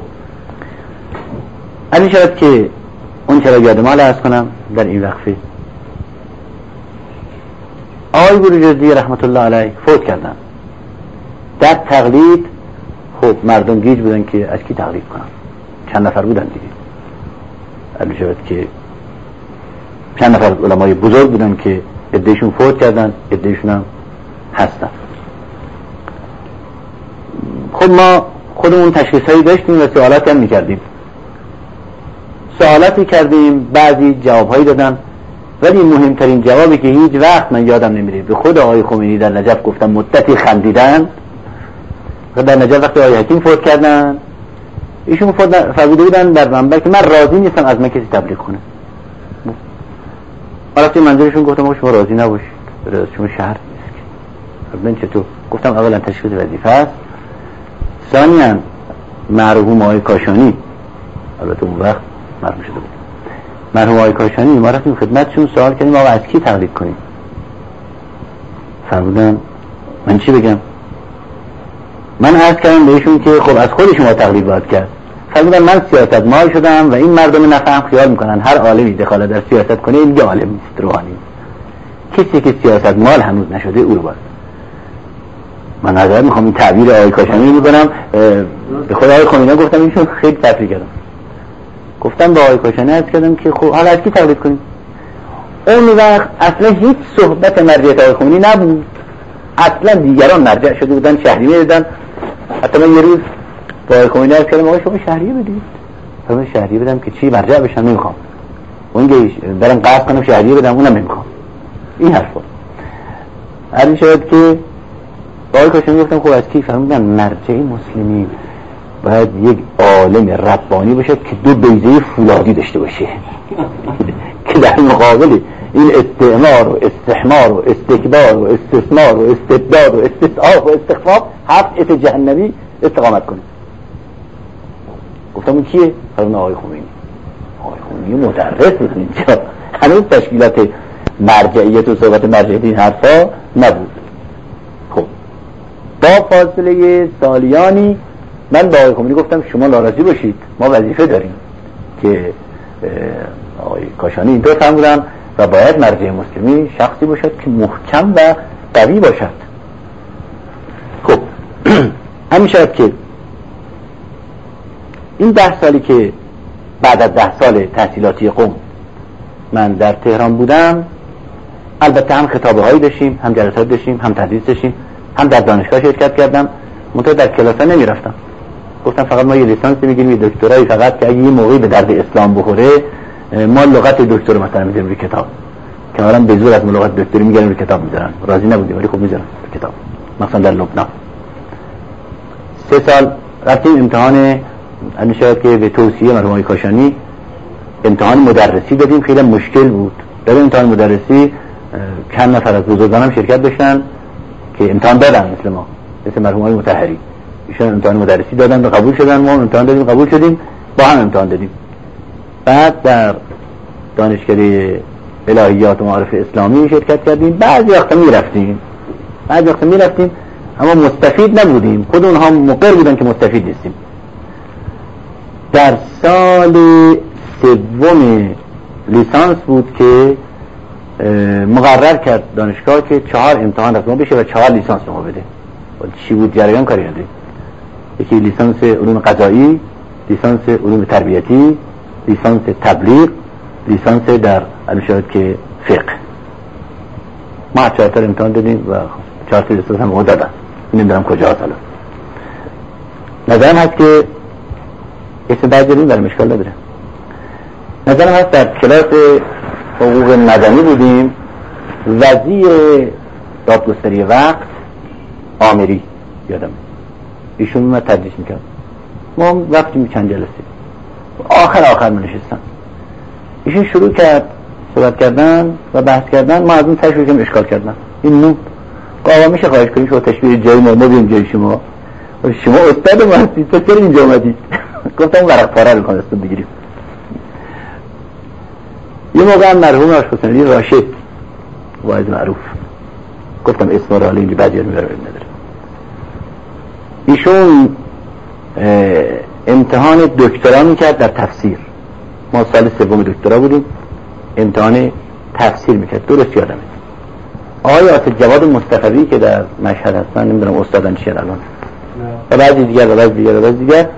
A: این شاید که اون چرا یادمال ارز کنم در این وقفه آقای بروجردی رحمت الله علیه فوت کردن. در تقلید خب مردم گیج بودن که از کی تقلید کنن، چند نفر بودن دیگه. این شاید که چند نفر علمای بزرگ بودن که عدهشون فوت کردن، عدهشون هم هستن. خب ما خودمون تشخیصایی داشتیم و سوالاتی هم میکردیم، سوالاتی کردیم، بعضی جوابهایی دادن، ولی مهمترین جوابی که هیچ وقت من یادم نمیره به خود آقای خمینی در نجف گفتم، مدتی خندیدن. در نجف وقتی آقای حکیم فوت کردن ایشون فرموده بودن در منبر که من راضی نیستم از من کسی تبلیغ کنه. وقتی منظورشون گفتم شما راضی نباشید، راضی شما شهر نیست. من چطور؟ گفتم اولا تشخیص وظیفه است، ثانیاً مرحوم آقای کاشانی، البته اون وقت مرحوم شده بود، مرحوم آقای کاشانی ما رفتیم خدمتشون سوال کردیم آقا از کی تقلید کنیم؟ فرمودن من چی بگم؟ من عرض کردم بهشون که خب از خود شما تقلید باید کرد. فرمودن من سیاست مال شدم و این مردم نفهم خیال میکنن هر عالمی دخالت در سیاست کنه این دیگه عالم نیست، روحانی. کسی که سیاست مال هنوز نشده او رو باید. من نظر میخوام این تعبیر آقای کاشانی میکنم، به خود آقای خمینی گفتم اینشون خیلی تفریح کردم. گفتم با آقای کاشانی عرض کردم که خب حالا از کی تقلید کنیم؟ اون وقت اصلا هیچ صحبت مرجعیت آقای خمینی نبود، اصلا دیگران مرجع شده بودن، شهریه دادن. حتی من یه روز با آقای خمینی عرض کردم آقای شما شهریه بدید. من شهریه بدم که چی مرجع بشم نمیخوام، اون برم قصد کنم شهریه بدم اونم نمیخوام. این حرفا علی شاید که با آقای کاشانی گفتم خب از کی؟ فرمودن مرجع مسلمین باید یک عالم ربانی باشه که دو بیضه فولادی داشته باشه که در مقابل این استعمار و استحمار و استکبار و استثمار و استبداد و استصعاف و استخفاف هفت جهنمی استقامت کنه. گفتم اون کیه؟ فرمودن آقای خمینی. آقای خمینی مدرس بود اینجا، هنوز تشکیلات مرجعیت و صحبت مرجعیت این حرفا نبود. خب با فاصله سالیانی من با آقای خمینی گفتم شما ناراضی باشید، ما وظیفه داریم که آقای کاشانی اینطور فرمودن و باید مرجع مسلمی شخصی باشد که محکم و قوی باشد. خب همین شاید که این ده سالی که بعد از ده سال تحصیلاتی قم من در تهران بودم، البته هم خطابه هایی داشتیم، هم جلسات داشتیم، هم تدریس داشتیم، هم در دانشگاه شرکت کردم، منتها در کلاس ها نمی رفتم. گفتم فقط ما یه لیسانس میگیریم، یه دکترایی فقط که اگه یه موقعی به درد اسلام بخوره ما لغت دکتر مثلا میذاریم روی کتاب، که حالا به زور از لغت دکتری میگیرن روی کتاب میذارن، راضی نبودیم ولی خب میذارن روی کتاب. مثلا در لبنان سه سال رفتیم امتحان، انشاءالله که به توصیه مرحوم آقای کاشانی امتحان مدرسی دادیم، خیلی مشکل بود. در امتحان مدرسی چند نفر از بزرگانم شرکت داشتن که امتحان دادن مثل ما، مثل مرحوم آقای مطهری، ایشون امتحان مدرسی دادن و قبول شدن، ما امتحان دادیم قبول شدیم، با هم امتحان دادیم. بعد در دانشکده الهیات و معارف اسلامی شرکت کردیم. بعضی وقتا میرفتیم بعضی وقتا میرفتیم اما مستفید نبودیم، خود اونها مقر بودن که مستفید نیستیم. در سال سوم لیسانس بود که مقرر کرد دانشگاه که چهار امتحان رسما بشه و چهار لیسانس به ما بده. چی بود جریان کاری نداریم. یکی لیسانس علوم قضایی، لیسانس علوم تربیتی، لیسانس تبلیغ، لیسانس در علوشات که فقه. ما چهار تا امتحان دادیم و چهار تا لیسانس هم دادن. نمیدونم کجا هست الان. نظرم هست که اسم بعد جدیم برای مشکل نداره. نظرم هست در کلاس حقوق مدنی بودیم، وزیر دادگستری وقت آمری یادم ایشون ما تدریس میکرد، ما وقتی چند جلسه آخر آخر من نشستم ایشون شروع کرد صحبت کردن و بحث کردن. ما از اون تشویق کردیم اشکال کردن. این نون آقا میشه خواهش کنیم شما تشبیه جای ما ما بیم جای شما، شما استاد ما هستید تو چرا اینجا اومدید؟ گفتم ورق پاره رو کنم استاد بگیریم. یه موقع مرحوم آشپزخانه‌ای راشد واعظ معروف، گفتم اسم رو حالا اینجا بعضی میبرم نداره، ایشون امتحان دکترا میکرد در تفسیر. ما سال سوم دکترا بودیم، امتحان تفسیر میکرد. درست یادمه آیات جواد مصطفی که در مشهد هستن، نمیدونم استادان چیه الان و بعضی دیگر و بعضی دیگر و بعضی دیگر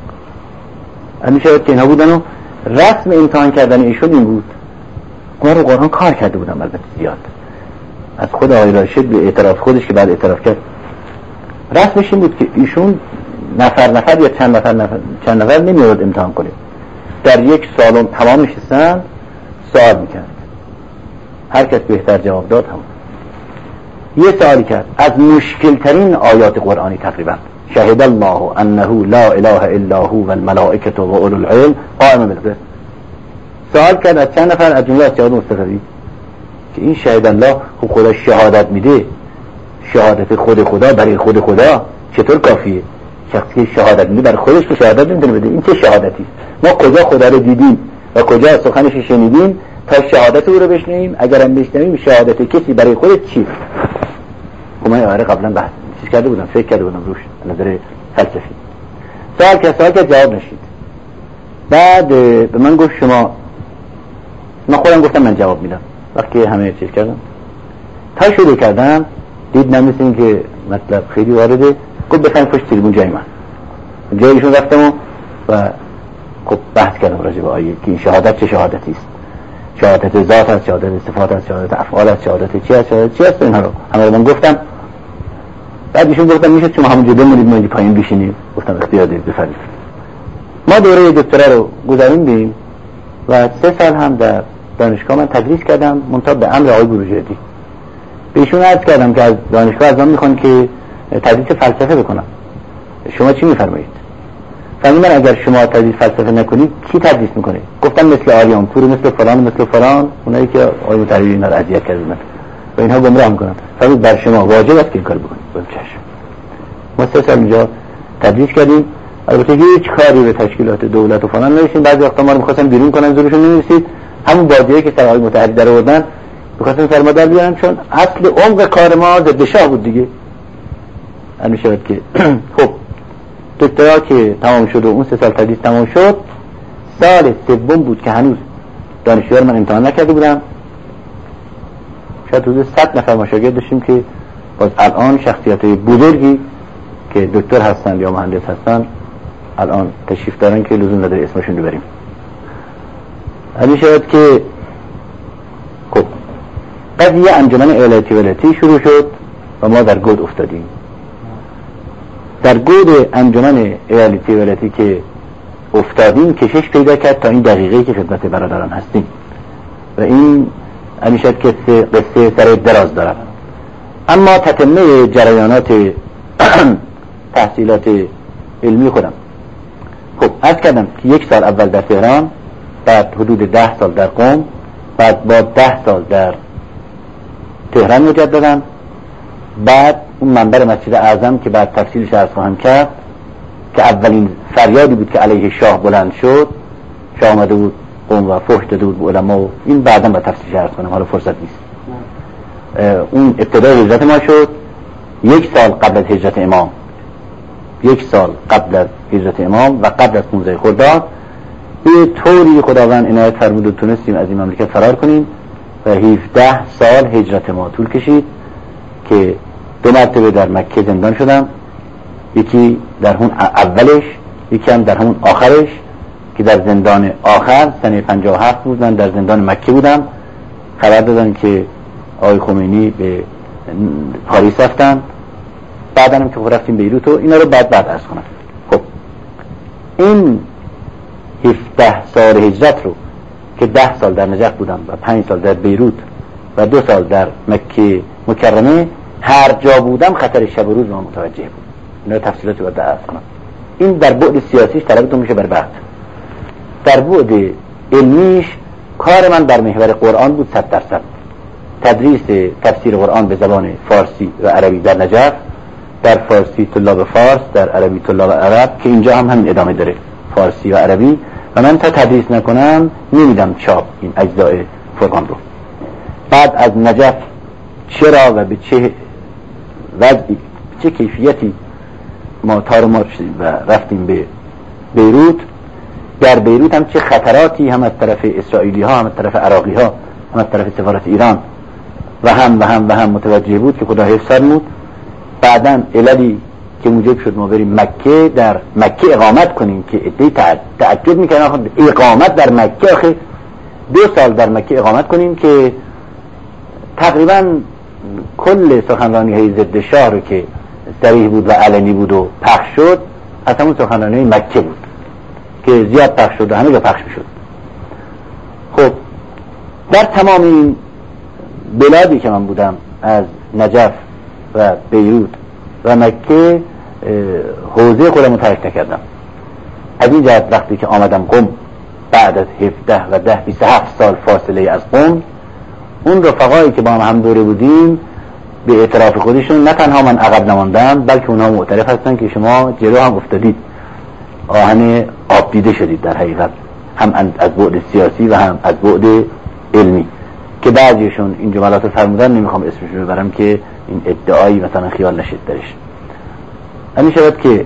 A: همین شاید که اینها بودن و رسم امتحان کردن ایشون این بود. ما رو قرآن کار کرده بودم البته زیاد از خود آقای راشد به اعتراف خودش که بعد اعتراف کرد. رسمش این بود که ایشون نفر نفر یا چند نفر, نفر چند نفر نمیاد امتحان کنه، در یک سالن تمام نشستن سوال میکرد، هر کس بهتر جواب داد همون. یه سوالی کرد از مشکل ترین آیات قرآنی تقریبا، شهد الله انه لا اله الا هو والملائکه و اولو العلم قائما بالقسط. سوال کرد از چند نفر از جمله از جواد مصطفی که این شهد الله خدا شهادت میده، شهادت خود خدا برای خود خدا چطور کافیه؟ شخصی که شهادت میده برای خودش که شهادت نمیتونه بده، این چه شهادتی؟ ما کجا خدا رو دیدیم و کجا سخنش شنیدیم تا شهادت او رو بشنویم؟ اگرم بشنویم شهادت کسی برای خودت چی؟ خب من آره قبلا بحث چیز کرده بودم، فکر کرده بودم روش نظر فلسفی. سوال که سوال که جواب نشید. بعد به من گفت شما، من خودم گفتم من جواب میدم. وقتی همه چیز کردم تا شروع کردم دید نمیسه این که مطلب خیلی وارده، گفت بفرم پشت تریبون جای من. جایشون رفتم و, و خب بحث کردم راجع به آیه که این شهادت چه شهادتی است، شهادت ذات است، شهادت صفات است، شهادت افعال است، شهادت چی است، شهادت چی است، اینها رو همه رو من گفتم. بعد ایشون گفتم میشه شما همونجا بمونید ما اینجا پایین بشینیم؟ گفتم اختیار دارید بفرمایید. ما دوره دکترا رو گذروندیم و سه سال هم در دانشگاه من تدریس کردم، منتها به امر آقای بروجردی. به ایشون عرض کردم که از دانشگاه از من میخوان که تدریس فلسفه بکنم، شما چی میفرمایید؟ فرمودن اگر شما تدریس فلسفه نکنید کی تدریس میکنه؟ گفتم مثل آریان پور، مثل فلان مثل فلان، اونایی که آقای متحری اینا رو اذیت کردن و اینها گمراه میکنن. فرمود بر شما واجب است که این کارو بکنید. گفتم چشم. ما سه سال اینجا تدریس کردیم، البته هیچ کاری به تشکیلات دولت و فلان نمیشین. بعضی وقتا ما رو می‌خواستن بیرون کنن، زورشون نمی‌رسید. همون بادیه که سر آقای متحری در آوردن می‌خواستن سر ما در بیارن، چون اصل عمق کار ما ضد شاه بود دیگه. همین شد که خب دکترا که تمام شد و اون سه سال تدریس تمام شد، سال سوم بود که هنوز دانشجویان من امتحان نکرده بودم. شاید حدود صد نفر مشاگرد داشتیم که باز الان شخصیت بزرگی که دکتر هستن یا مهندس هستن الان تشریف دارن که لزوم نداره اسمشون رو بریم. همین شد که خب قضیه انجمن ایالتی ولایتی شروع شد و ما در گود افتادیم. در گود انجمن ایالتی ولایتی که افتادیم کشش پیدا کرد تا این دقیقه که خدمت برادران هستیم و این همیشه قصه قصه سر دراز دارم. اما تتمه جریانات تحصیلات علمی خودم خب عرض کردم که یک سال اول در تهران، بعد حدود ده سال در قم، بعد با ده سال در تهران مجدداً، بعد اون منبر مسجد اعظم که بعد تفصیلش عرض خواهم کرد که اولین فریادی بود که علیه شاه بلند شد، شاه آمده بود قم و فحش داده بود به علما و این بعداً با تفصیلش عرض کنم، حالا فرصت نیست. اون ابتدای هجرت ما شد یک سال قبل از هجرت امام، یک سال قبل از هجرت امام و قبل از پانزده خرداد به طوری خداوند عنایت فرمود و تونستیم از این مملکت فرار کنیم و هفده سال هجرت ما طول کشید که دو مرتبه در مکه زندان شدم، یکی در همون اولش، یکی هم در همون آخرش که در زندان آخر سنه پنجاه و هفت بود. من در زندان مکه بودم، خبر دادن که آقای خمینی به پاریس رفتن، بعد هم که رفتیم بیروت و اینا رو بعد بعد عرض کنم. خب این هفده سال هجرت رو که ده سال در نجف بودم و پنج سال در بیروت و دو سال در مکه مکرمه، هر جا بودم خطر شب و روز ما متوجه بود. اینا رو تفصیلاتی باید عرض کنم. این در بعد سیاسیش طلبتون میشه بر بعد. در بعد علمیش کار من در محور قرآن بود صد درصد. تدریس تفسیر قرآن به زبان فارسی و عربی در نجف، در فارسی طلاب فارس، در عربی طلاب عرب، که اینجا هم همین ادامه داره، فارسی و عربی. و من تا تدریس نکنم نمیدم چاپ این اجزاء فرقان رو. بعد از نجف چرا و به چه وضعی، چه کیفیتی ما تار مار شدیم و رفتیم به بیروت. در بیروت هم چه خطراتی هم از طرف اسرائیلی ها، هم از طرف عراقی ها، هم از طرف سفارت ایران و هم و هم و هم متوجه بود که خدا حفظ فرمود. بعداً عللی که موجب شد ما بریم مکه، در مکه اقامت کنیم که عده‌ای تعجب میکنن اقامت در مکه، آخه دو سال در مکه اقامت کنیم که تقریباً کل سخنرانی های ضد شاه رو که صریح بود و علنی بود و پخش شد از همون سخنرانی های مکه بود که زیاد پخش شد و همه جا پخش میشد. خب در تمام این بلادی که من بودم از نجف و بیروت و مکه حوزه خودم رو ترک نکردم. از این جهت وقتی که آمدم قم بعد از هفده و ده بیست و هفت سال فاصله از قم، اون رفقایی که با هم هم دوره بودیم به اعتراف خودشون نه تنها من عقب نماندم بلکه اونها معترف هستن که شما جلو هم افتادید، آهن آب دیده شدید در حقیقت، هم از بعد سیاسی و هم از بعد علمی، که بعضیشون این جملات رو فرمودن، نمیخوام اسمش رو ببرم که این ادعایی مثلا خیال نشد درش. همین شود که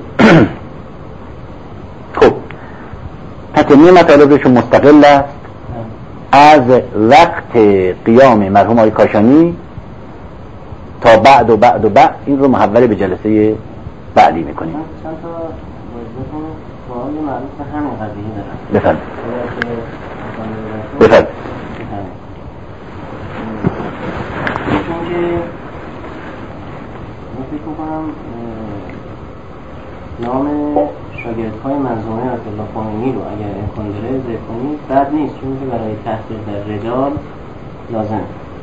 A: خب تطمیه مطالبشون مستقل است از وقت قیام مرحوم آقای کاشانی تا بعد و بعد و بعد. این رو محول به جلسه بعدی میکنیم.
B: چند تا سوال مربوط به همین قضیه دارم.
A: بفرمایید. بفرمایید.
B: چون که من فکر میکنم نام شاگردهای منظومه آیت الله خمینی رو اگر امکان داره ذکر کنید بد نیست، چون که برای تحقیق در رجال لازم.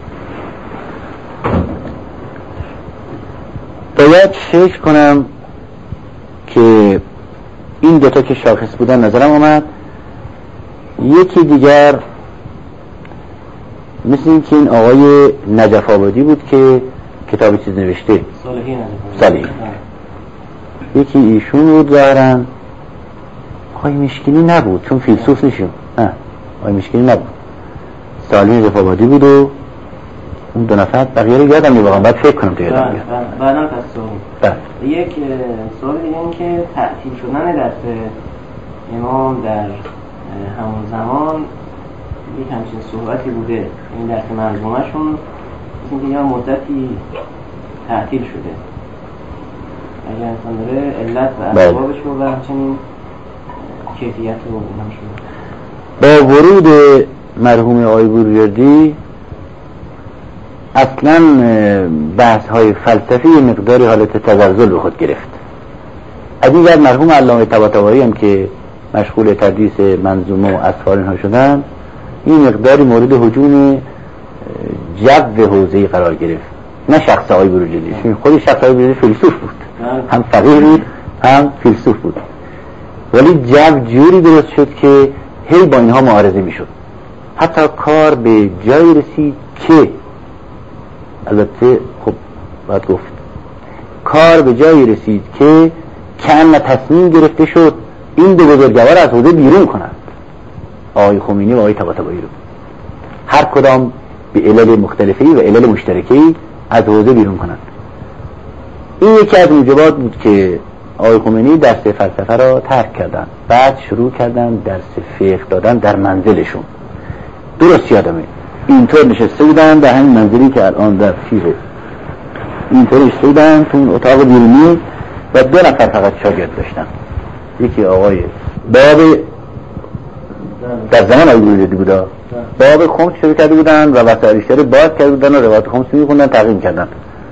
A: باید فکر کنم که این دوتا که شاخص بودن نظرم آمد. یکی دیگر مثل این که این آقای نجف آبادی بود که کتاب چیز نوشته،
B: صالحی نجف
A: صالحی. یکی ایشون بود ظاهرا. آقای مشکلی نبود چون فیلسوف نشون. نه آقای مشکلی نبود، صالحی نجف آبادی بود و اون دو نفر بقیه رو یادم نمیاد، باید فکر کنم تو یادم بیاد.
B: بعدا پس سوال یک سوال دیگه این که تعطیل شدن درس امام در همون زمان یک همچین صحبتی بوده، این درس منظومه شون مثل که یا مدتی تعطیل شده، اگر انسان داره علت و اسبابش رو و همچنین کیفیت رو هم شده.
A: با ورود مرحوم آقای بروجردی اصلا بحث های فلسفی مقداری حالت تزلزل به خود گرفت. از این جهت مرحوم علامه طباطبایی هم که مشغول تدریس منظومه و اطفال اینها شدن، این مقداری مورد هجوم جو حوزه‌ای قرار گرفت، نه شخص آقای بروجردی. خود شخص آقای بروجردی فیلسوف بود، هم فقیه بود هم فیلسوف بود، ولی جو جوری درست شد که هی با اینها معارضه میشد. حتی کار به جایی رسید که البته خب باید گفت کار به جایی رسید که کأن تصمیم گرفته شد این دو بزرگوار از حوزه بیرون کنند، آقای خمینی و آقای طباطبایی رو، هر کدام به علل مختلفی و علل مشترکی از حوزه بیرون کنند. این یکی از موجبات بود که آقای خمینی درس فلسفه را ترک کردن، بعد شروع کردن درس فقه دادن در منزلشون. درست یادمه اینطور نشسته بودن در همین منزلی که الان در فیره، اینطور نشسته بودن تو اون اتاق بیرونی و دو نفر فقط شاگرد داشتن. یکی آقای باب در زمان آقای بروجردی بودا، باب خمس شروع کرده بودن و وسائل اشاره باز کرده بودن و روایت خمس میخوندن تقییم کردن.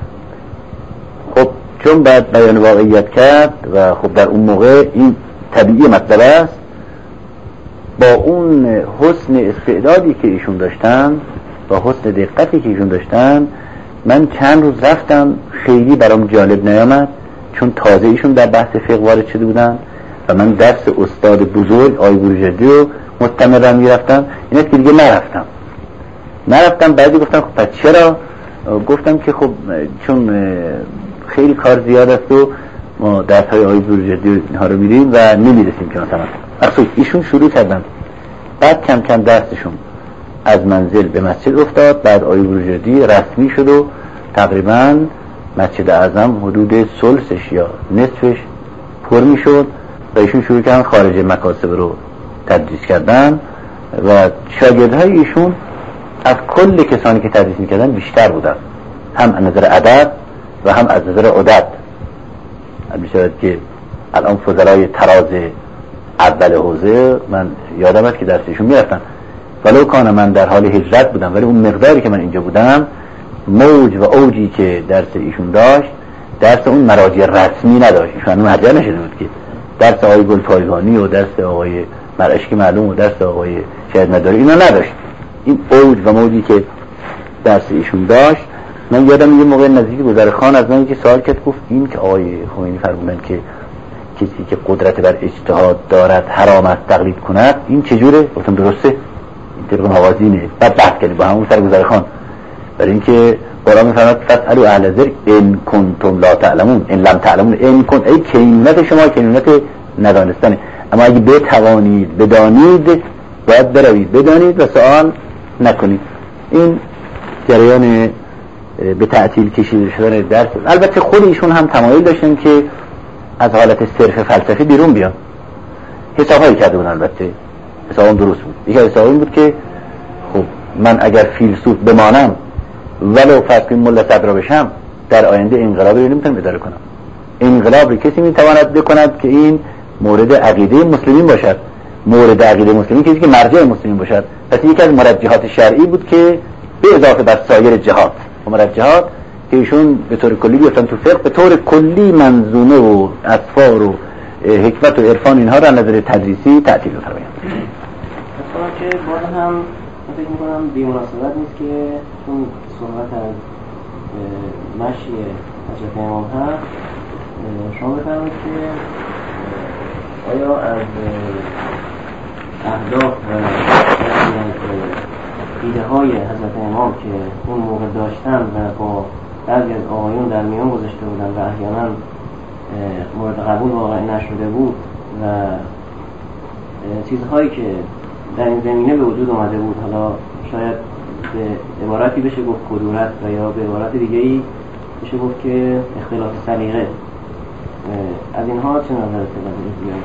A: خب چون بعد بیان واقعیت کرد و خب در اون موقع این طبیعی مطلب است، با اون حسن استعدادی که ایشون داشتن، با حسن دقتی که ایشون داشتن، من چند روز رفتم، خیلی برام جالب نیامد چون تازه ایشون در بحث فقه وارد شده بودن و من درس استاد بزرگ آقای بروجردی رو مستمرا میرفتم، این است که دیگه نرفتم نرفتم بعدی گفتم خب پس چرا؟ گفتم که خب چون خیلی کار زیاد است و ما درس های آقای بروجردی اینها رو میریم و نمیرسیم که مثلا اصلا ایشون شروع کردن، بعد کم کم درسشون از منزل به مسجد افتاد، بعد آقای بروجردی رسمی شد و تقریبا مسجد اعظم حدود ثلثش یا نصفش پر میشد و ایشون شروع کردن خارج مکاسب رو تدریس کردن و شاگردهای ایشون از کل کسانی که تدریس میکردن بیشتر بودن، هم از نظر عدد و هم از نظر عدد. میشود که الان فضلای تراز اول حوزه من یادم است که درسشون میرفتن، ولو کان من در حال هجرت بودم ولی اون مقداری که من اینجا بودم موج و اوجی که درس ایشون داشت درس اون مراجع رسمی نداشت. ایشون مهجر نشده بود که درس آقای گلپایگانی و درس آقای مرعشقی معلوم و درس آقای شهید مداری اینا نداشت. این اوج و موجی که درس ایشون داشت، من یادم یه موقع نزدیک گذرخان از من که سوال کرد، گفت این که آقای خمینی فرمودن که کسی که قدرت بر اجتهاد دارد حرام است تقلید کند، این چجوره؟ گفتم درسته، این طبق موازینه. بعد بحث کردیم با همون سر گذرخان، برای اینکه قرآن میفرماید فاسألوا اهل الذکر ان کنتم لا تعلمون، ان لم تعلمون ان کن، ای کینونت شما کینونت ندانستنه، اما اگه بتوانید بدانید باید بروید بدانید و سوال نکنید. این جریان به تعطیل کشیده شدن درس. البته خود ایشون هم تمایل داشتن که از حالت صرف فلسفی بیرون بیان، حسابهایی کرده بودن، البته حسابم درست بود. یکی حساب این بود که خب من اگر فیلسوف بمانم ولو فرض کنیم ملا صدرا بشم، در آینده انقلابی رو نمیتونم اداره کنم. انقلاب رو کسی میتواند بکند که این مورد عقیده مسلمین باشد، مورد عقیده مسلمین کسی که مرجع مسلمین باشد. پس یکی از مرجحات شرعی بود که به اضافه بر سایر جهات و مرجحات که ایشون به طور کلی بیفتن تو فقه، به طور کلی منظومه و اطفار و حکمت و عرفان اینها را نظر تدریسی تعطیل بفرمایند.
B: اصلا که باز هم فکر میکنم بی مناسبت نیست که چون صحبت از مشی حضرت امام هست شما بفرمایید که آیا از اهداف و ایده های حضرت امام که اون موقع داشتن و با بعضی از آقایون در میان گذاشته بودن و احیانا مورد قبول واقع نشده بود و چیزهایی که در این زمینه به وجود آمده بود، حالا شاید به عبارتی بشه گفت کدورت و یا به عبارت دیگه‌ای بشه گفت که اختلاف سلیقه، از اینها چه نظرت دارید؟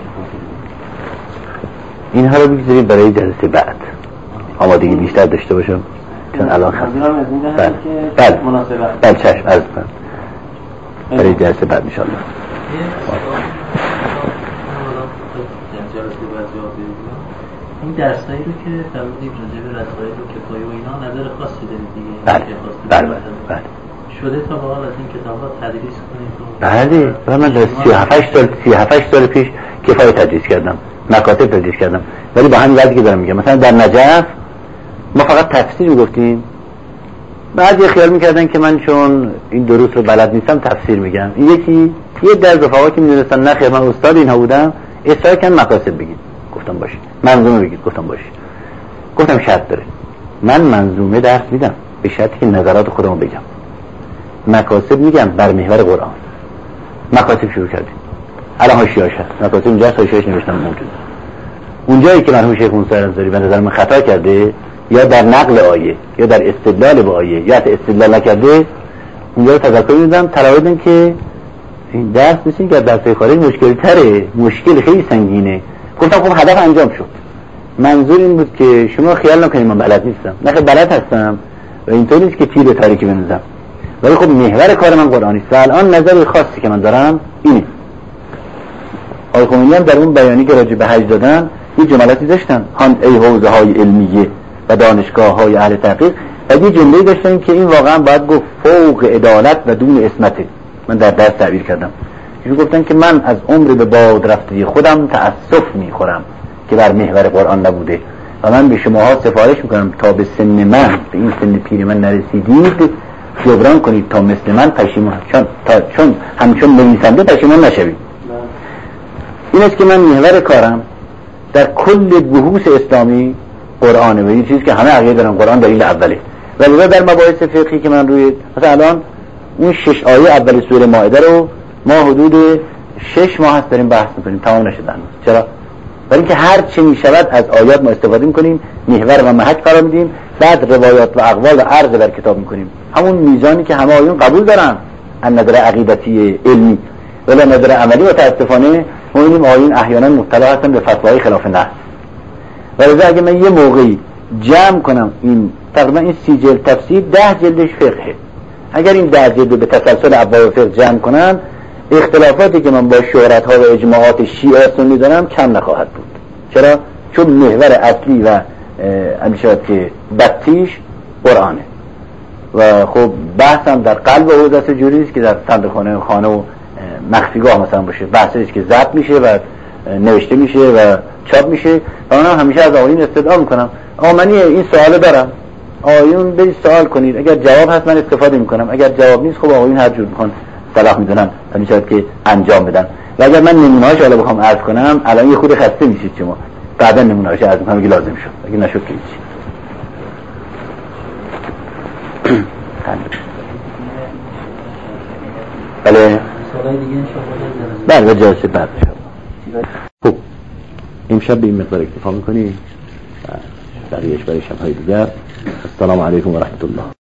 A: اینها رو بگذارید برای جلسه بعد آمادگی بیشتر داشته باشم، چون الان خواستم بله بله بله چشم عرض کنم برای جلسه بعد انشاءالله.
C: این درسایی رو که فرمودید راجع به رسائل و کفایه و اینا نظر خاصی دارید دیگه؟
A: بله بله بله
C: شده تا به حال از این کتاب‌ها تدریس کنید؟
A: بله بله من در سی و هفت سال سی و هفت سال پیش کفایه تدریس کردم، مکاتب تدریس کردم، ولی با همین وضعی که دارم میگم مثلا در نجف ما فقط تفسیر میگفتیم، بعضی خیال میکردن که من چون این دروس رو بلد نیستم تفسیر میگم. این یکی یه در رفقا که میدونستن نه خیر من استاد اینها بودم اصرار کردن مکاسب بگید، گفتم باشه، منظومه بگید، گفتم باشه. گفتم شرط داره، من منظومه درس میدم به شرطی که نظرات خودمو بگم، مکاسب میگم بر محور قرآن. مکاسب شروع کردیم، الان حاشیه‌اش هست، مکاسب اینجا حاشیه‌اش نوشتم موجود. اونجایی که مرحوم شیخ موسی رضایی به نظر من خطا کرده یا در نقل آیه یا در استدلال به آیه یا حتی استدلال نکرده، اونجا رو تذکر میدم تراودن که این درس مثل که درس خارج مشکل تره، مشکل خیلی سنگینه. گفتم خب هدف انجام شد. منظور این بود که شما خیال نکنید من بلد نیستم، نه بلد هستم و اینطوری نیست که تیر تاریکی بنوزم، ولی خب محور کار من قرآنی است. الان نظر خاصی که من دارم اینه. آقای خمینی هم در اون بیانی که راجع به حج دادن یه جملاتی داشتن، هان ای حوزه های علمیه و دانشگاه های اهل تحقیق، و یه جمله‌ای داشتن که این واقعا باید گفت فوق عدالت و دون اسمته. من در درس تعبیر کردم، ایشون گفتن که من از عمر به باد رفته خودم تأسف میخورم که بر محور قرآن نبوده و من به شماها سفارش میکنم تا به سن من، به این سن پیر من نرسیدید، جبران کنید تا مثل من پشیمان چون تا چون همچون نویسنده پشیمان نشوید. این است که من محور کارم در کل بحوث اسلامی قرآنه و این چیز که همه عقیده دارن قرآن دلیل اوله. ولی در مباحث فقهی که من روی مثلا الان اون شش آیه اول سوره مائده رو ما حدود شش ماه هست داریم بحث میکنیم، تمام نشدن. چرا؟ برای اینکه هر چه میشود از آیات ما استفاده میکنیم، محور و محک قرار میدیم، بعد روایات و اقوال و عرض در کتاب میکنیم، همون میزانی که همه آیون قبول دارن از نظر عقیدتی علمی ولی نظر عملی متاسفانه ما می‌بینیم آیون احیانا مبتلا هستن به فتوای خلاف نص. ولی اگه من یه موقعی جمع کنم این تقریبا این سی جلد تفسیر ده جلدش فقهه، اگر این ده جلد به تسلسل ابواب فقه جمع کنم اختلافاتی که من با شهرت ها و اجماعات شیعه سنی دارم کم نخواهد بود. چرا؟ چون محور اصلی و میشود که بطیش قرآنه و خب بحثم در قلب حوزه جوری است که در صندوقخانه خانه و مخفیگاه مثلا باشه، بحثی است که ضبط میشه و نوشته میشه و چاپ میشه و من همیشه از آیین استدعا میکنم آمنی این سوال دارم، آیون برید سوال کنید، اگر جواب هست من استفاده میکنم، اگر جواب نیست خب آیون هر جور میخوان صلاح میدونن تا میشود که انجام بدن. و اگر من نمونه‌هاش حالا بخوام عرض کنم الان یه خود خسته میشید شما، بعدا نمونه‌هاش عرض میکنم اگه لازم شد، اگه نشد که هیچ. بله بله جلسه بعد خب امشب به این مقدار اکتفا میکنیم، بقیهش برای شب‌های دیگر. السلام علیکم و رحمت الله.